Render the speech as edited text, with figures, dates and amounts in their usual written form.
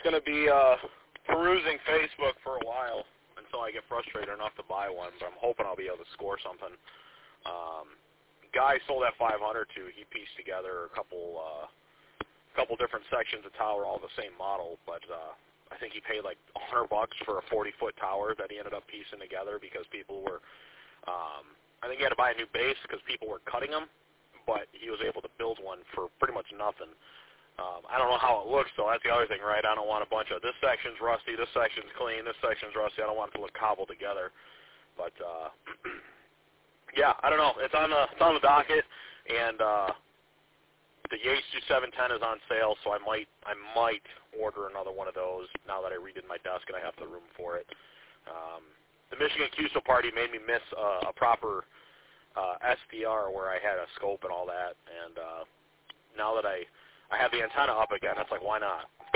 going to be perusing Facebook for a while until I get frustrated enough to buy one, but I'm hoping I'll be able to score something. Guy sold that 500 to, he pieced together a couple different sections of tower, all the same model, but I think he paid like $100 for a 40-foot tower that he ended up piecing together because people were, I think he had to buy a new base because people were cutting them, but he was able to build one for pretty much nothing. I don't know how it looks, though. That's the other thing, right? I don't want a bunch of, this section's rusty, this section's clean, this section's rusty. I don't want it to look cobbled together. But, yeah, I don't know. It's on the docket, and the Yaesu 710 is on sale, so I might order another one of those now that I redid my desk and I have the room for it. The Michigan QSO party made me miss a proper SDR where I had a scope and all that, and now that I have the antenna up again, it's like, why not?